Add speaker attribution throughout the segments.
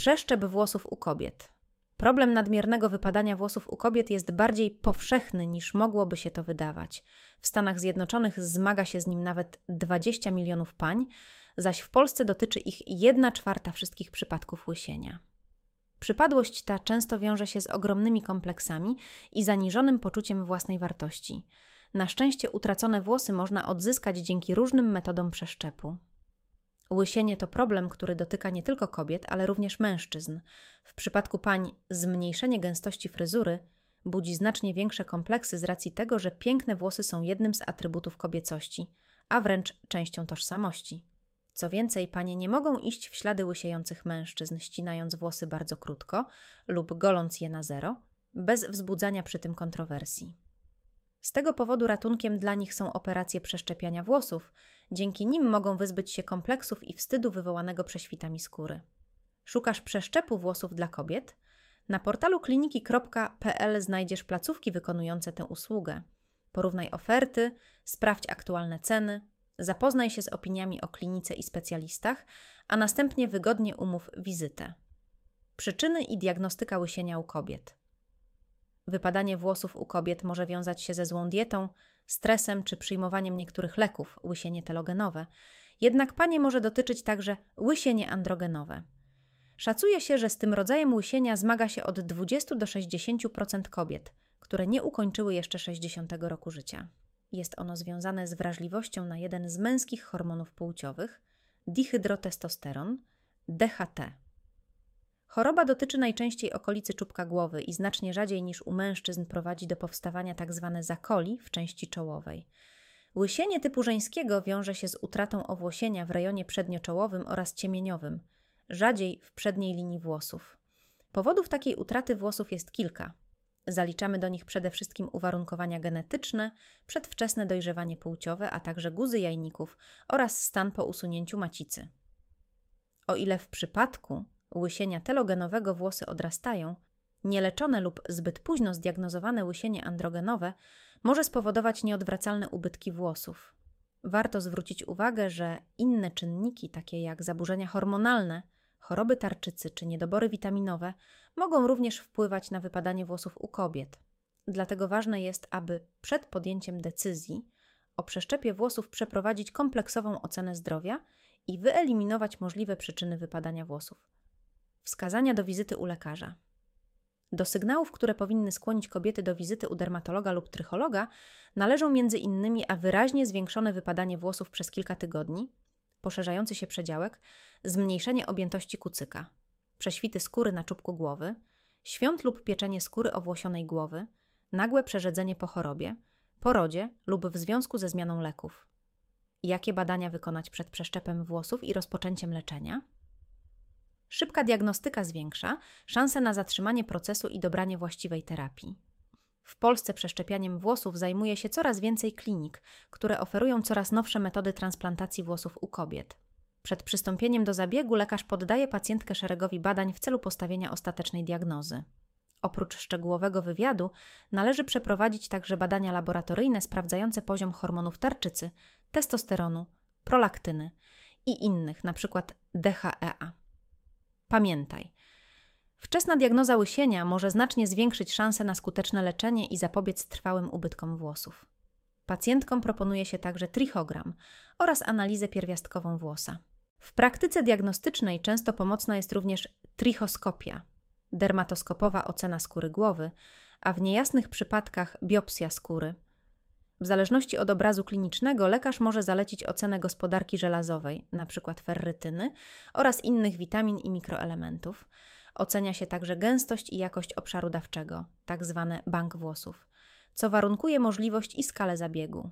Speaker 1: Przeszczep włosów u kobiet. Problem nadmiernego wypadania włosów u kobiet jest bardziej powszechny niż mogłoby się to wydawać. W Stanach Zjednoczonych zmaga się z nim nawet 20 milionów pań, zaś w Polsce dotyczy ich 1/4 wszystkich przypadków łysienia. Przypadłość ta często wiąże się z ogromnymi kompleksami i zaniżonym poczuciem własnej wartości. Na szczęście utracone włosy można odzyskać dzięki różnym metodom przeszczepu. Łysienie to problem, który dotyka nie tylko kobiet, ale również mężczyzn. W przypadku pań zmniejszenie gęstości fryzury budzi znacznie większe kompleksy z racji tego, że piękne włosy są jednym z atrybutów kobiecości, a wręcz częścią tożsamości. Co więcej, panie nie mogą iść w ślady łysiejących mężczyzn, ścinając włosy bardzo krótko lub goląc je na zero, bez wzbudzania przy tym kontrowersji. Z tego powodu ratunkiem dla nich są operacje przeszczepiania włosów. Dzięki nim mogą wyzbyć się kompleksów i wstydu wywołanego prześwitami skóry. Szukasz przeszczepu włosów dla kobiet? Na portalu kliniki.pl znajdziesz placówki wykonujące tę usługę. Porównaj oferty, sprawdź aktualne ceny, zapoznaj się z opiniami o klinice i specjalistach, a następnie wygodnie umów wizytę. Przyczyny i diagnostyka łysienia u kobiet. Wypadanie włosów u kobiet może wiązać się ze złą dietą, stresem czy przyjmowaniem niektórych leków, łysienie telogenowe. Jednak panie może dotyczyć także łysienie androgenowe. Szacuje się, że z tym rodzajem łysienia zmaga się od 20 do 60% kobiet, które nie ukończyły jeszcze 60 roku życia. Jest ono związane z wrażliwością na jeden z męskich hormonów płciowych, dihydrotestosteron, DHT. Choroba dotyczy najczęściej okolicy czubka głowy i znacznie rzadziej niż u mężczyzn prowadzi do powstawania tzw. zakoli w części czołowej. Łysienie typu żeńskiego wiąże się z utratą owłosienia w rejonie przednioczołowym oraz ciemieniowym, rzadziej w przedniej linii włosów. Powodów takiej utraty włosów jest kilka. Zaliczamy do nich przede wszystkim uwarunkowania genetyczne, przedwczesne dojrzewanie płciowe, a także guzy jajników oraz stan po usunięciu macicy. O ile w przypadku łysienia telogenowego włosy odrastają, nieleczone lub zbyt późno zdiagnozowane łysienie androgenowe może spowodować nieodwracalne ubytki włosów. Warto zwrócić uwagę, że inne czynniki, takie jak zaburzenia hormonalne, choroby tarczycy czy niedobory witaminowe, mogą również wpływać na wypadanie włosów u kobiet. Dlatego ważne jest, aby przed podjęciem decyzji o przeszczepie włosów przeprowadzić kompleksową ocenę zdrowia i wyeliminować możliwe przyczyny wypadania włosów. Wskazania do wizyty u lekarza. Do sygnałów, które powinny skłonić kobiety do wizyty u dermatologa lub trychologa, należą m.in. wyraźnie zwiększone wypadanie włosów przez kilka tygodni, poszerzający się przedziałek, zmniejszenie objętości kucyka, prześwity skóry na czubku głowy, świąt lub pieczenie skóry owłosionej głowy, nagłe przerzedzenie po chorobie, porodzie lub w związku ze zmianą leków. Jakie badania wykonać przed przeszczepem włosów i rozpoczęciem leczenia? Szybka diagnostyka zwiększa szanse na zatrzymanie procesu i dobranie właściwej terapii. W Polsce przeszczepianiem włosów zajmuje się coraz więcej klinik, które oferują coraz nowsze metody transplantacji włosów u kobiet. Przed przystąpieniem do zabiegu lekarz poddaje pacjentkę szeregowi badań w celu postawienia ostatecznej diagnozy. Oprócz szczegółowego wywiadu należy przeprowadzić także badania laboratoryjne sprawdzające poziom hormonów tarczycy, testosteronu, prolaktyny i innych, np. DHEA. Pamiętaj, wczesna diagnoza łysienia może znacznie zwiększyć szanse na skuteczne leczenie i zapobiec trwałym ubytkom włosów. Pacjentkom proponuje się także trichogram oraz analizę pierwiastkową włosa. W praktyce diagnostycznej często pomocna jest również trichoskopia, dermatoskopowa ocena skóry głowy, a w niejasnych przypadkach biopsja skóry. W zależności od obrazu klinicznego lekarz może zalecić ocenę gospodarki żelazowej, np. ferrytyny oraz innych witamin i mikroelementów. Ocenia się także gęstość i jakość obszaru dawczego, tzw. bank włosów, co warunkuje możliwość i skalę zabiegu.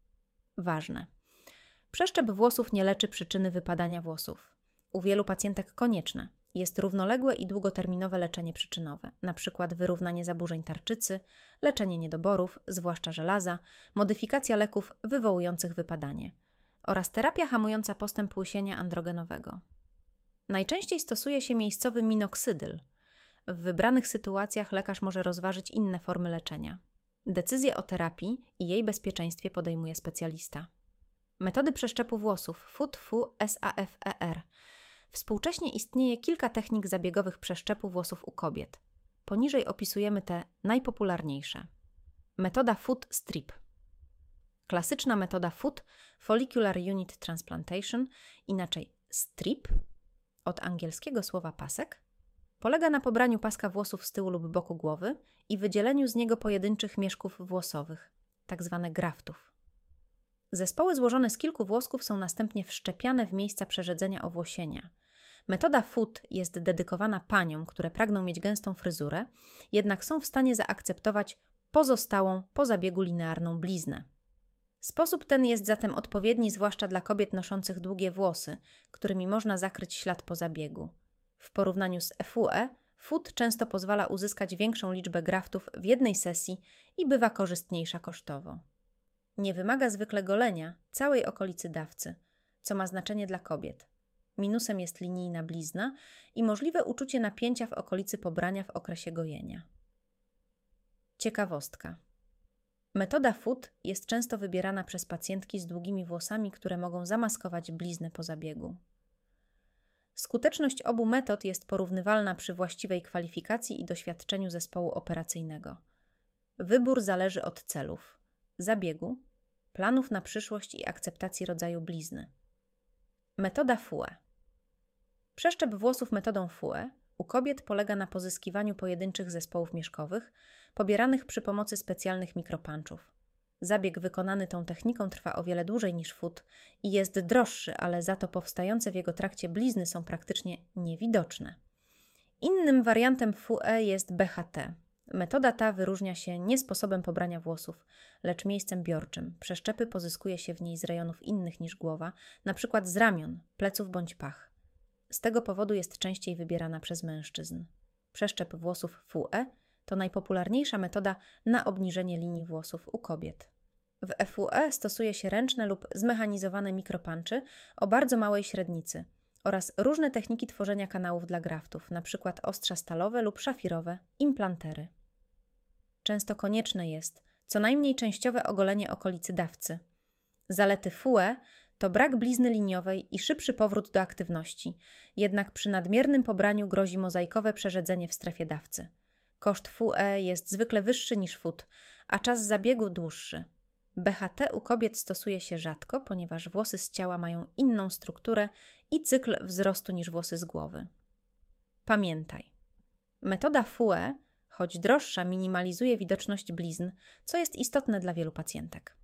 Speaker 1: Ważne. Przeszczep włosów nie leczy przyczyny wypadania włosów. U wielu pacjentek konieczne jest równoległe i długoterminowe leczenie przyczynowe, np. wyrównanie zaburzeń tarczycy, leczenie niedoborów, zwłaszcza żelaza, modyfikacja leków wywołujących wypadanie oraz terapia hamująca postęp łysienia androgenowego. Najczęściej stosuje się miejscowy minoksydyl. W wybranych sytuacjach lekarz może rozważyć inne formy leczenia. Decyzję o terapii i jej bezpieczeństwie podejmuje specjalista. Metody przeszczepu włosów FUT-FU-SAFER. Współcześnie istnieje kilka technik zabiegowych przeszczepu włosów u kobiet. Poniżej opisujemy te najpopularniejsze. Metoda Foot Strip. Klasyczna metoda Foot Follicular Unit Transplantation, inaczej strip, od angielskiego słowa pasek, polega na pobraniu paska włosów z tyłu lub boku głowy i wydzieleniu z niego pojedynczych mieszków włosowych, tzw. graftów. Zespoły złożone z kilku włosków są następnie wszczepiane w miejsca przerzedzenia owłosienia. Metoda Foot jest dedykowana paniom, które pragną mieć gęstą fryzurę, jednak są w stanie zaakceptować pozostałą po zabiegu linearną bliznę. Sposób ten jest zatem odpowiedni zwłaszcza dla kobiet noszących długie włosy, którymi można zakryć ślad po zabiegu. W porównaniu z FUE, Foot często pozwala uzyskać większą liczbę graftów w jednej sesji i bywa korzystniejsza kosztowo. Nie wymaga zwykle golenia całej okolicy dawcy, co ma znaczenie dla kobiet. Minusem jest linijna blizna i możliwe uczucie napięcia w okolicy pobrania w okresie gojenia. Ciekawostka. Metoda Foot jest często wybierana przez pacjentki z długimi włosami, które mogą zamaskować bliznę po zabiegu. Skuteczność obu metod jest porównywalna przy właściwej kwalifikacji i doświadczeniu zespołu operacyjnego. Wybór zależy od celów, zabiegu, planów na przyszłość i akceptacji rodzaju blizny. Metoda FUE. Przeszczep włosów metodą FUE u kobiet polega na pozyskiwaniu pojedynczych zespołów mieszkowych, pobieranych przy pomocy specjalnych mikropunchów. Zabieg wykonany tą techniką trwa o wiele dłużej niż Foot i jest droższy, ale za to powstające w jego trakcie blizny są praktycznie niewidoczne. Innym wariantem FUE jest BHT. Metoda ta wyróżnia się nie sposobem pobrania włosów, lecz miejscem biorczym. Przeszczepy pozyskuje się w niej z rejonów innych niż głowa, np. z ramion, pleców bądź pach. Z tego powodu jest częściej wybierana przez mężczyzn. Przeszczep włosów FUE to najpopularniejsza metoda na obniżenie linii włosów u kobiet. W FUE stosuje się ręczne lub zmechanizowane mikropunchy o bardzo małej średnicy oraz różne techniki tworzenia kanałów dla graftów, np. ostrza stalowe lub szafirowe, implantery. Często konieczne jest co najmniej częściowe ogolenie okolicy dawcy. Zalety FUE to brak blizny liniowej i szybszy powrót do aktywności, jednak przy nadmiernym pobraniu grozi mozaikowe przerzedzenie w strefie dawcy. Koszt FUE jest zwykle wyższy niż Foot, a czas zabiegu dłuższy. BHT u kobiet stosuje się rzadko, ponieważ włosy z ciała mają inną strukturę i cykl wzrostu niż włosy z głowy. Pamiętaj, metoda FUE, choć droższa, minimalizuje widoczność blizn, co jest istotne dla wielu pacjentek.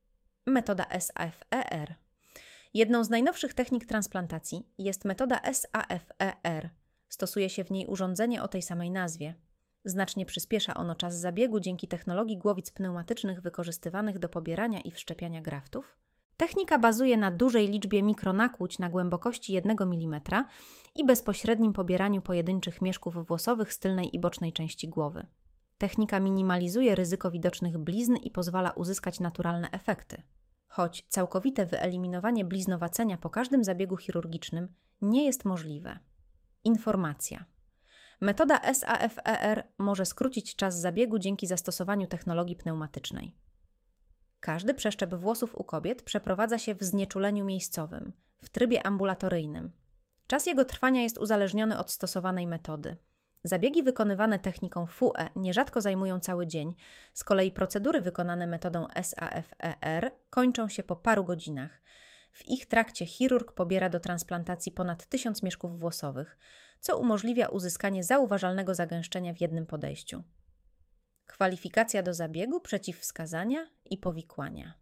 Speaker 1: Metoda SAFER. Jedną z najnowszych technik transplantacji jest metoda SAFER. Stosuje się w niej urządzenie o tej samej nazwie. Znacznie przyspiesza ono czas zabiegu dzięki technologii głowic pneumatycznych wykorzystywanych do pobierania i wszczepiania graftów. Technika bazuje na dużej liczbie mikronakłuć na głębokości 1 mm i bezpośrednim pobieraniu pojedynczych mieszków włosowych z tylnej i bocznej części głowy. Technika minimalizuje ryzyko widocznych blizn i pozwala uzyskać naturalne efekty. Choć całkowite wyeliminowanie bliznowacenia po każdym zabiegu chirurgicznym nie jest możliwe. Informacja. Metoda SAFER może skrócić czas zabiegu dzięki zastosowaniu technologii pneumatycznej. Każdy przeszczep włosów u kobiet przeprowadza się w znieczuleniu miejscowym, w trybie ambulatoryjnym. Czas jego trwania jest uzależniony od stosowanej metody. Zabiegi wykonywane techniką FUE nierzadko zajmują cały dzień, z kolei procedury wykonane metodą SAFER kończą się po paru godzinach. W ich trakcie chirurg pobiera do transplantacji ponad 1000 mieszków włosowych, co umożliwia uzyskanie zauważalnego zagęszczenia w jednym podejściu. Kwalifikacja do zabiegu, przeciwwskazania i powikłania.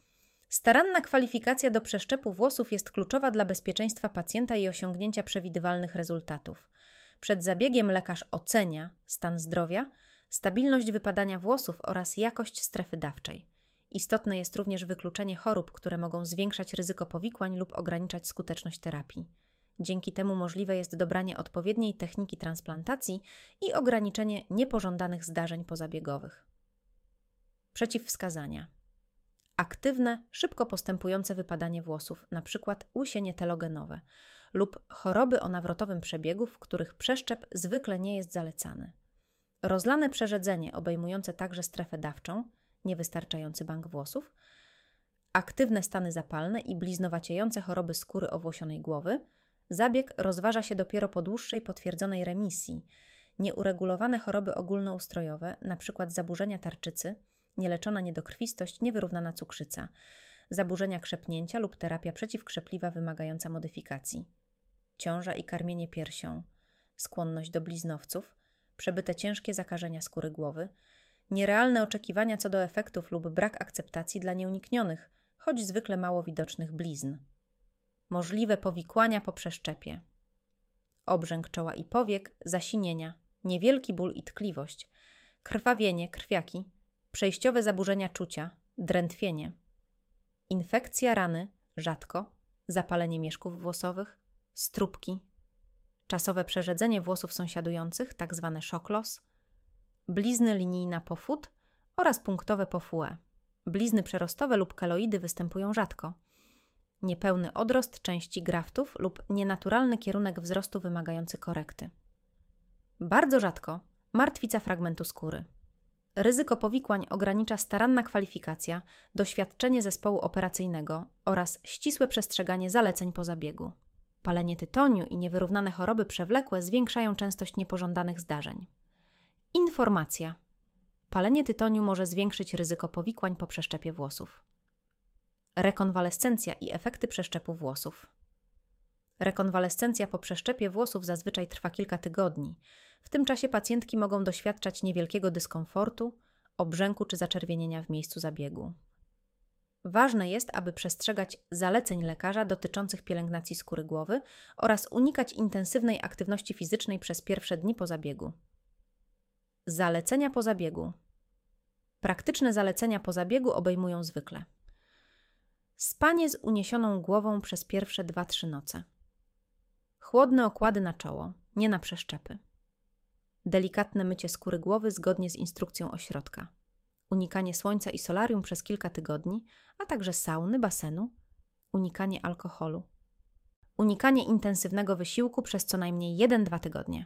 Speaker 1: Staranna kwalifikacja do przeszczepu włosów jest kluczowa dla bezpieczeństwa pacjenta i osiągnięcia przewidywalnych rezultatów. Przed zabiegiem lekarz ocenia stan zdrowia, stabilność wypadania włosów oraz jakość strefy dawczej. Istotne jest również wykluczenie chorób, które mogą zwiększać ryzyko powikłań lub ograniczać skuteczność terapii. Dzięki temu możliwe jest dobranie odpowiedniej techniki transplantacji i ograniczenie niepożądanych zdarzeń pozabiegowych. Przeciwwskazania. Aktywne, szybko postępujące wypadanie włosów, np. łysienie telogenowe lub choroby o nawrotowym przebiegu, w których przeszczep zwykle nie jest zalecany. Rozlane przerzedzenie obejmujące także strefę dawczą, niewystarczający bank włosów, aktywne stany zapalne i bliznowaciejące choroby skóry owłosionej głowy, Zabieg rozważa się dopiero po dłuższej potwierdzonej remisji. Nieuregulowane choroby ogólnoustrojowe, np. zaburzenia tarczycy, nieleczona niedokrwistość, niewyrównana cukrzyca, zaburzenia krzepnięcia lub terapia przeciwkrzepliwa wymagająca modyfikacji, ciąża i karmienie piersią, skłonność do bliznowców, przebyte ciężkie zakażenia skóry głowy, nierealne oczekiwania co do efektów lub brak akceptacji dla nieuniknionych, choć zwykle mało widocznych blizn. Możliwe powikłania po przeszczepie. Obrzęk czoła i powiek, zasinienia, niewielki ból i tkliwość, krwawienie, krwiaki, przejściowe zaburzenia czucia, drętwienie, infekcja rany, rzadko, zapalenie mieszków włosowych, stróbki, czasowe przerzedzenie włosów sąsiadujących, tzw. szoklos, blizny linijna po fut oraz punktowe po fue. Blizny przerostowe lub keloidy występują rzadko. Niepełny odrost części graftów lub nienaturalny kierunek wzrostu wymagający korekty. Bardzo rzadko martwica fragmentu skóry. Ryzyko powikłań ogranicza staranna kwalifikacja, doświadczenie zespołu operacyjnego oraz ścisłe przestrzeganie zaleceń po zabiegu. Palenie tytoniu i niewyrównane choroby przewlekłe zwiększają częstość niepożądanych zdarzeń. Informacja. Palenie tytoniu może zwiększyć ryzyko powikłań po przeszczepie włosów. Rekonwalescencja i efekty przeszczepu włosów. Rekonwalescencja po przeszczepie włosów zazwyczaj trwa kilka tygodni. W tym czasie pacjentki mogą doświadczać niewielkiego dyskomfortu, obrzęku czy zaczerwienienia w miejscu zabiegu. Ważne jest, aby przestrzegać zaleceń lekarza dotyczących pielęgnacji skóry głowy oraz unikać intensywnej aktywności fizycznej przez pierwsze dni po zabiegu. Zalecenia po zabiegu. Praktyczne zalecenia po zabiegu obejmują zwykle spanie z uniesioną głową przez pierwsze 2-3 noce. Chłodne okłady na czoło, nie na przeszczepy. Delikatne mycie skóry głowy zgodnie z instrukcją ośrodka. Unikanie słońca i solarium przez kilka tygodni, a także sauny, basenu. Unikanie alkoholu. Unikanie intensywnego wysiłku przez co najmniej 1-2 tygodnie.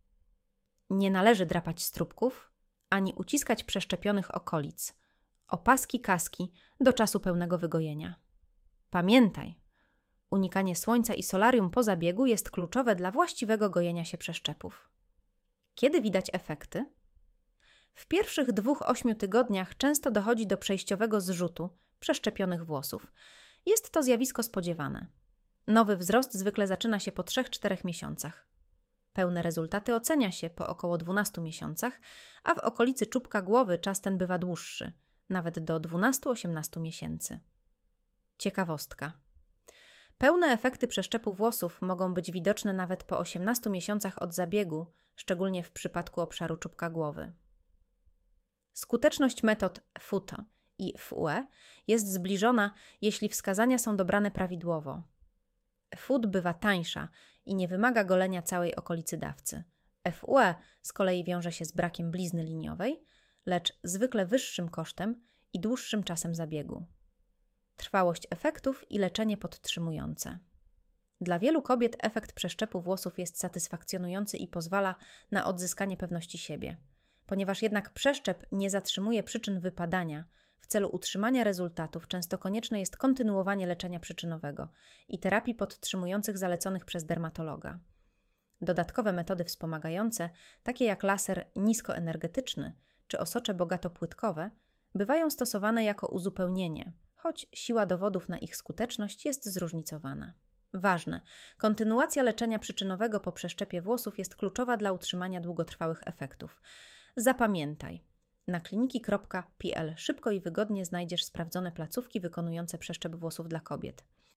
Speaker 1: Nie należy drapać stróbków, ani uciskać przeszczepionych okolic. Opaski, kaski do czasu pełnego wygojenia. Pamiętaj, unikanie słońca i solarium po zabiegu jest kluczowe dla właściwego gojenia się przeszczepów. Kiedy widać efekty? W pierwszych 2-8 tygodniach często dochodzi do przejściowego zrzutu przeszczepionych włosów. Jest to zjawisko spodziewane. Nowy wzrost zwykle zaczyna się po 3-4 miesiącach. Pełne rezultaty ocenia się po około 12 miesiącach, a w okolicy czubka głowy czas ten bywa dłuższy, nawet do 12-18 miesięcy. Ciekawostka. Pełne efekty przeszczepu włosów mogą być widoczne nawet po 18 miesiącach od zabiegu, szczególnie w przypadku obszaru czubka głowy. Skuteczność metod FUT i FUE jest zbliżona, jeśli wskazania są dobrane prawidłowo. FUT bywa tańsza i nie wymaga golenia całej okolicy dawcy. FUE z kolei wiąże się z brakiem blizny liniowej, lecz zwykle wyższym kosztem i dłuższym czasem zabiegu. Trwałość efektów i leczenie podtrzymujące. Dla wielu kobiet efekt przeszczepu włosów jest satysfakcjonujący i pozwala na odzyskanie pewności siebie. Ponieważ jednak przeszczep nie zatrzymuje przyczyn wypadania, w celu utrzymania rezultatów często konieczne jest kontynuowanie leczenia przyczynowego i terapii podtrzymujących zaleconych przez dermatologa. Dodatkowe metody wspomagające, takie jak laser niskoenergetyczny czy osocze bogatopłytkowe, bywają stosowane jako uzupełnienie, choć siła dowodów na ich skuteczność jest zróżnicowana. Ważne, kontynuacja leczenia przyczynowego po przeszczepie włosów jest kluczowa dla utrzymania długotrwałych efektów. Zapamiętaj, na kliniki.pl szybko i wygodnie znajdziesz sprawdzone placówki wykonujące przeszczep włosów dla kobiet.